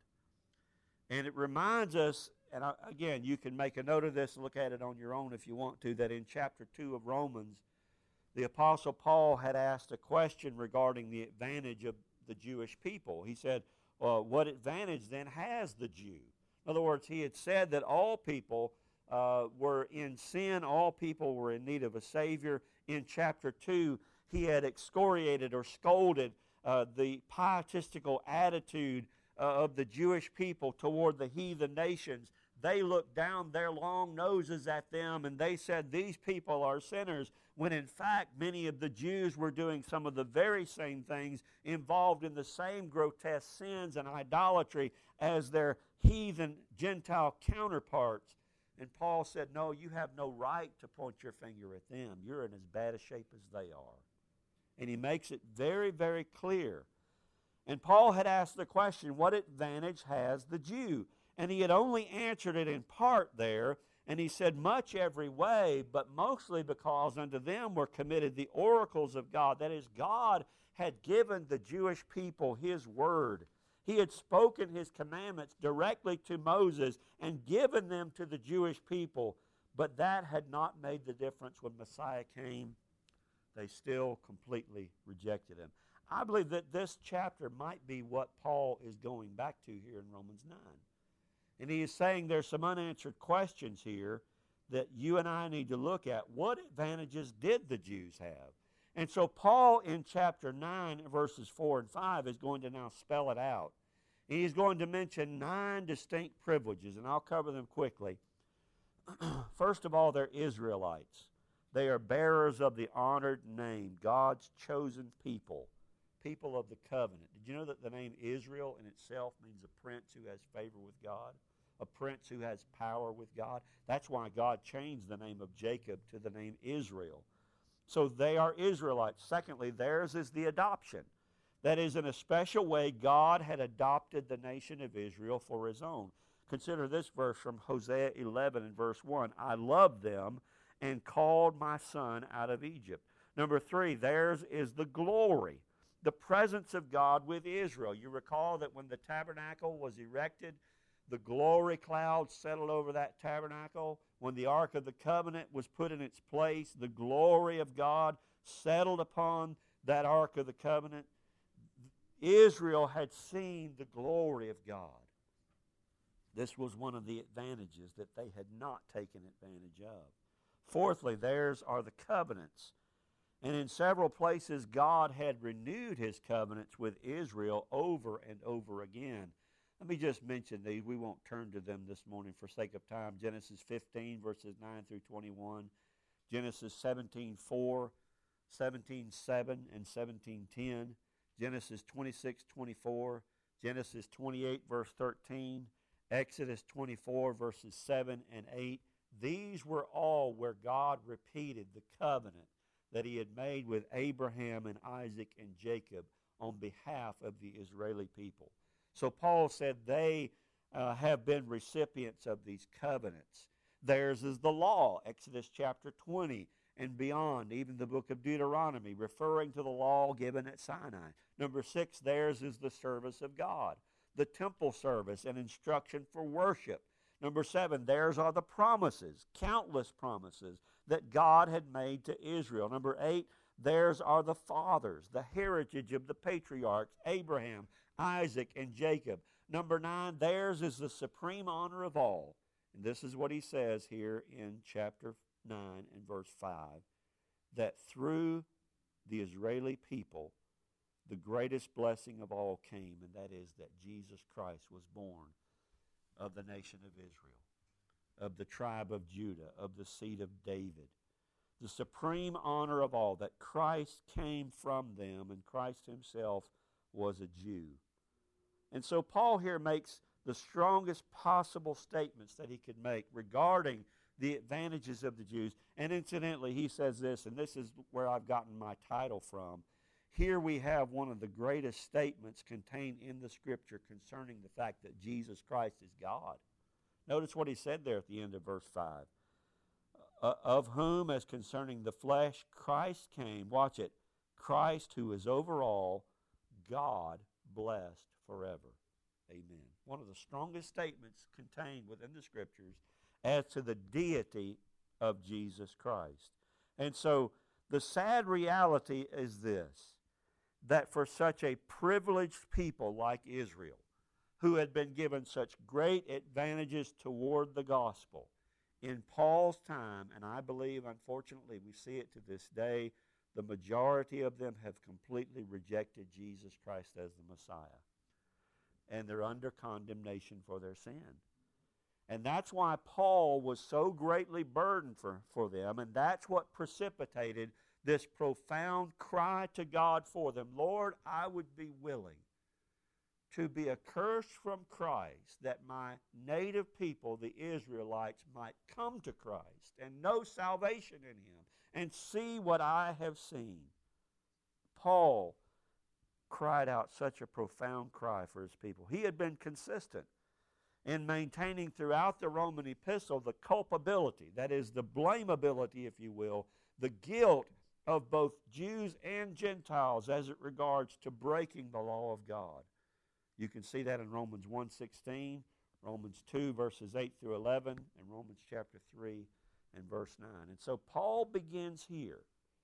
And it reminds us, and I, again, you can make a note of this and look at it on your own if you want to, that in chapter two of Romans, the Apostle Paul had asked a question regarding the advantage of the Jewish people. He said, well, what advantage then has the Jew? In other words, he had said that all people uh, were in sin, all people were in need of a Savior. In chapter two, he had excoriated or scolded uh, the pietistical attitude uh, of the Jewish people toward the heathen nations. They looked down their long noses at them and they said, these people are sinners, when in fact many of the Jews were doing some of the very same things, involved in the same grotesque sins and idolatry as their heathen Gentile counterparts. And Paul said, no, you have no right to point your finger at them. You're in as bad a shape as they are. And he makes it very, very clear. And Paul had asked the question, what advantage has the Jew? And he had only answered it in part there, and he said, much every way, but mostly because unto them were committed the oracles of God. That is, God had given the Jewish people his word. He had spoken his commandments directly to Moses and given them to the Jewish people, but that had not made the difference when Messiah came. They still completely rejected him. I believe that this chapter might be what Paul is going back to here in Romans nine. And he is saying there's some unanswered questions here that you and I need to look at. What advantages did the Jews have? And so Paul in chapter nine, verses four and five, is going to now spell it out. And he's going to mention nine distinct privileges, and I'll cover them quickly. First of all, they're Israelites. They are bearers of the honored name, God's chosen people, people of the covenant. Did you know that the name Israel in itself means a prince who has favor with God? A prince who has power with God? That's why God changed the name of Jacob to the name Israel. So they are Israelites. Secondly, theirs is the adoption. That is, in a special way, God had adopted the nation of Israel for his own. Consider this verse from Hosea eleven and verse one. I loved them and called my son out of Egypt. Number three, theirs is the glory, the presence of God with Israel. You recall that when the tabernacle was erected, the glory cloud settled over that tabernacle. When the Ark of the Covenant was put in its place, the glory of God settled upon that Ark of the Covenant. Israel had seen the glory of God. This was one of the advantages that they had not taken advantage of. Fourthly, theirs are the covenants. And in several places, God had renewed his covenants with Israel over and over again. Let me just mention these. We won't turn to them this morning for sake of time. Genesis fifteen, verses nine through twenty-one. Genesis seventeen four, seventeen seven, and seventeen ten. Genesis twenty-six twenty-four. Genesis twenty-eight, verse thirteen. Exodus twenty-four, verses seven and eight. These were all where God repeated the covenant that he had made with Abraham and Isaac and Jacob on behalf of the Israeli people. So Paul said they uh, have been recipients of these covenants. Theirs is the law, Exodus chapter twenty and beyond, even the book of Deuteronomy, referring to the law given at Sinai. Number six, theirs is the service of God, the temple service and instruction for worship. Number seven, theirs are the promises, countless promises that God had made to Israel. Number eight, theirs are the fathers, the heritage of the patriarchs, Abraham, Isaac, and Jacob. Number nine, theirs is the supreme honor of all. And this is what he says here in chapter nine and verse five, that through the Israeli people, the greatest blessing of all came, and that is that Jesus Christ was born of the nation of Israel, of the tribe of Judah, of the seed of David. The supreme honor of all, that Christ came from them, and Christ himself was a Jew. And so Paul here makes the strongest possible statements that he could make regarding the advantages of the Jews. And incidentally, he says this, and this is where I've gotten my title from. Here we have one of the greatest statements contained in the Scripture concerning the fact that Jesus Christ is God. Notice what he said there at the end of verse five. Uh, of whom, as concerning the flesh, Christ came. Watch it. Christ, who is over all, God blessed forever. Amen. One of the strongest statements contained within the Scriptures as to the deity of Jesus Christ. And so the sad reality is this, that for such a privileged people like Israel, who had been given such great advantages toward the gospel, in Paul's time, and I believe, unfortunately, we see it to this day, the majority of them have completely rejected Jesus Christ as the Messiah. And they're under condemnation for their sin. And that's why Paul was so greatly burdened for, for them, and that's what precipitated this profound cry to God for them. Lord, I would be willing to be accursed from Christ, that my native people, the Israelites, might come to Christ and know salvation in him and see what I have seen. Paul cried out such a profound cry for his people. He had been consistent in maintaining throughout the Roman epistle the culpability, that is the blameability, if you will, the guilt of both Jews and Gentiles as it regards to breaking the law of God. You can see that in Romans one sixteen, Romans two verses eight through eleven, and Romans chapter three and verse nine. And so Paul begins here.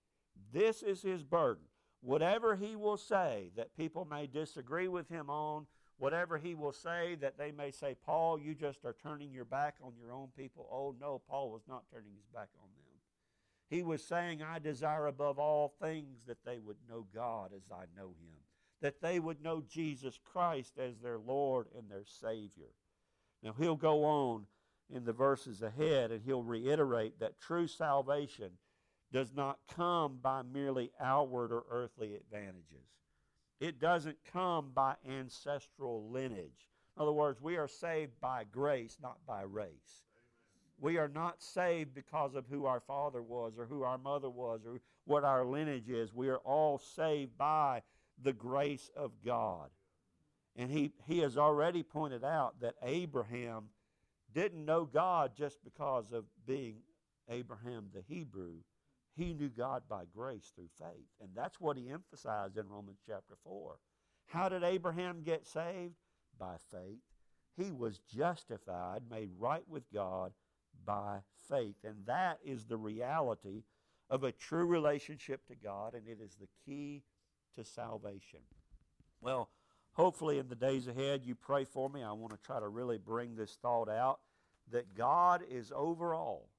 This is his burden. Whatever he will say that people may disagree with him on, whatever he will say that they may say, Paul, you just are turning your back on your own people. Oh no, Paul was not turning his back on them. He was saying, I desire above all things that they would know God as I know him, that they would know Jesus Christ as their Lord and their Savior. Now he'll go on in the verses ahead and he'll reiterate that true salvation does not come by merely outward or earthly advantages. It doesn't come by ancestral lineage. In other words, we are saved by grace, not by race. We are not saved because of who our father was or who our mother was or what our lineage is. We are all saved by the grace of God. And he, he has already pointed out that Abraham didn't know God just because of being Abraham the Hebrew. He knew God by grace through faith. And that's what he emphasized in Romans chapter four. How did Abraham get saved? By faith. He was justified, made right with God by faith. And that is the reality of a true relationship to God, and it is the key to salvation. Well, hopefully in the days ahead you pray for me. I want to try to really bring this thought out, that God is over all.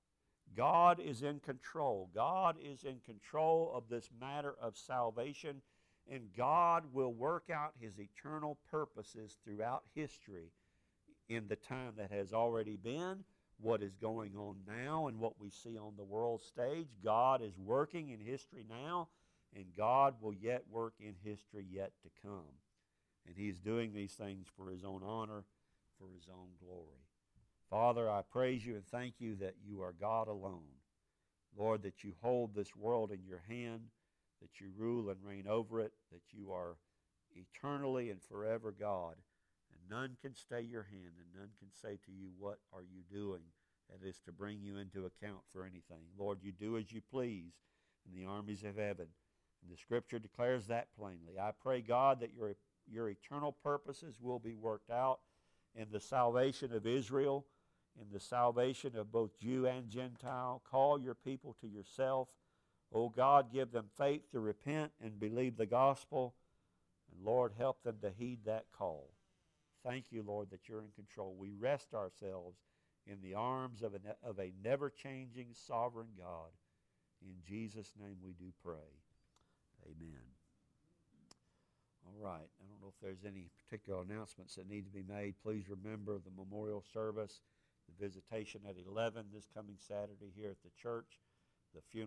God is in control. God is in control of this matter of salvation, and God will work out his eternal purposes throughout history in the time that has already been, what is going on now, and what we see on the world stage. God is working in history now, and God will yet work in history yet to come. And he's doing these things for his own honor, for his own glory. Father, I praise you and thank you that you are God alone. Lord, that you hold this world in your hand, that you rule and reign over it, that you are eternally and forever God, and none can stay your hand, and none can say to you, what are you doing? that is to bring you into account for anything. Lord, you do as you please in the armies of heaven. And the Scripture declares that plainly. I pray, God, that your, your eternal purposes will be worked out in the salvation of Israel, in the salvation of both Jew and Gentile. Call your people to yourself. O God, give them faith to repent and believe the gospel. And Lord, help them to heed that call. Thank you, Lord, that you're in control. We rest ourselves in the arms of a, of a never-changing sovereign God. In Jesus' name we do pray. Amen. All right. I don't know if there's any particular announcements that need to be made. Please remember the memorial service, the visitation at eleven this coming Saturday here at the church, the funeral